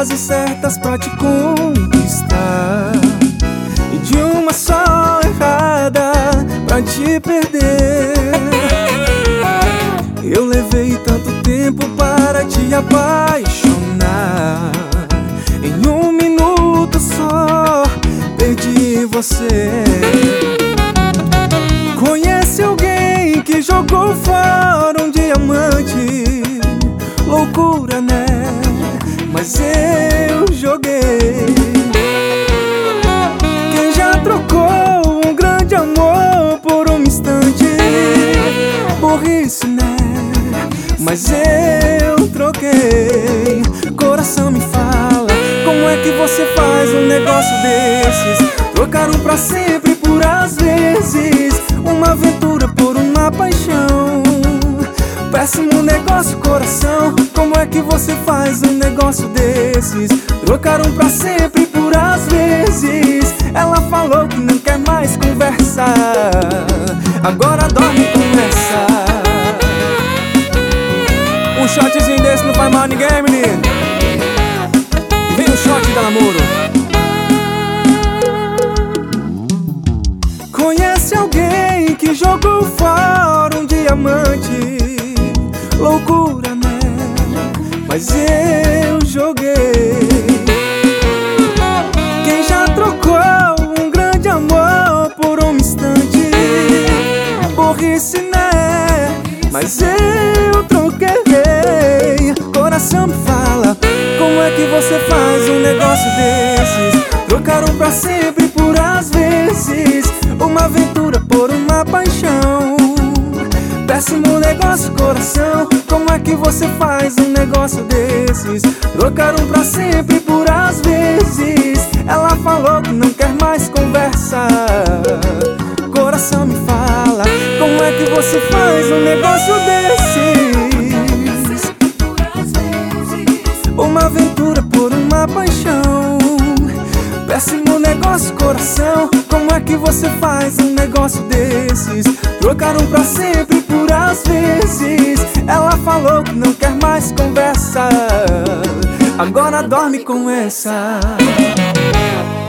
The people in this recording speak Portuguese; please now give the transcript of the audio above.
frases certas pra te conquistar, e de uma só errada pra te perder. Eu levei tanto tempo para te apaixonar, em um minuto só perdi você. Conhece alguém que jogou fora um diamante? Loucura, né? Mas eu joguei. Quem já trocou um grande amor por um instante? Burrice, né? Mas eu troquei. Coração, me fala, como é que você faz um negócio desses? Trocar um pra sempre por às vezes, uma aventura por uma paixão. Péssimo negócio, coração, como é que você faz um negócio desses? Trocar um pra sempre por às vezes. Ela falou que não quer mais conversar, agora dorme com essa. Um shotzinho desse não faz mal a ninguém, menino. Vem um shot da namoro. Conhece alguém que jogou fora um diamante? Loucura, né? Mas eu joguei. Quem já trocou um grande amor por um instante? Burrice, né? Mas eu troquei. Coração, me fala, como é que você faz um negócio desses? Trocar um pra sempre por às vezes, uma aventura por uma paixão. Péssimo negócio, coração, como é que você faz um negócio desses? Trocar um pra sempre por às vezes. Ela falou que não quer mais conversar. Coração, me fala, como é que você faz um negócio desses? Uma aventura por uma paixão. Péssimo negócio, coração, como é que você faz um negócio desses? Trocar um pra sempre por às vezes. Ela falou que não quer mais conversa, agora dorme com essa.